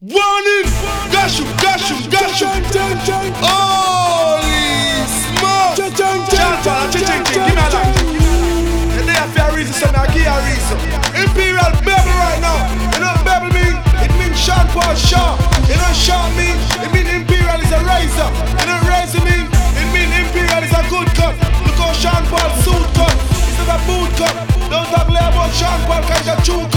Warning! Dash him! Holy smoke! Chantal, give me a light. And they have a reason, so I give a reason. Imperial Babel right now. You know what Babel mean? It means Sean Paul Shaw. You know what Shaw mean? It means Imperial is a riser. You know what riser mean? It means Imperial is a good cut. Look how Sean Paul suit cut. Instead of boot cut. Don't talk about Sean Paul because he's a true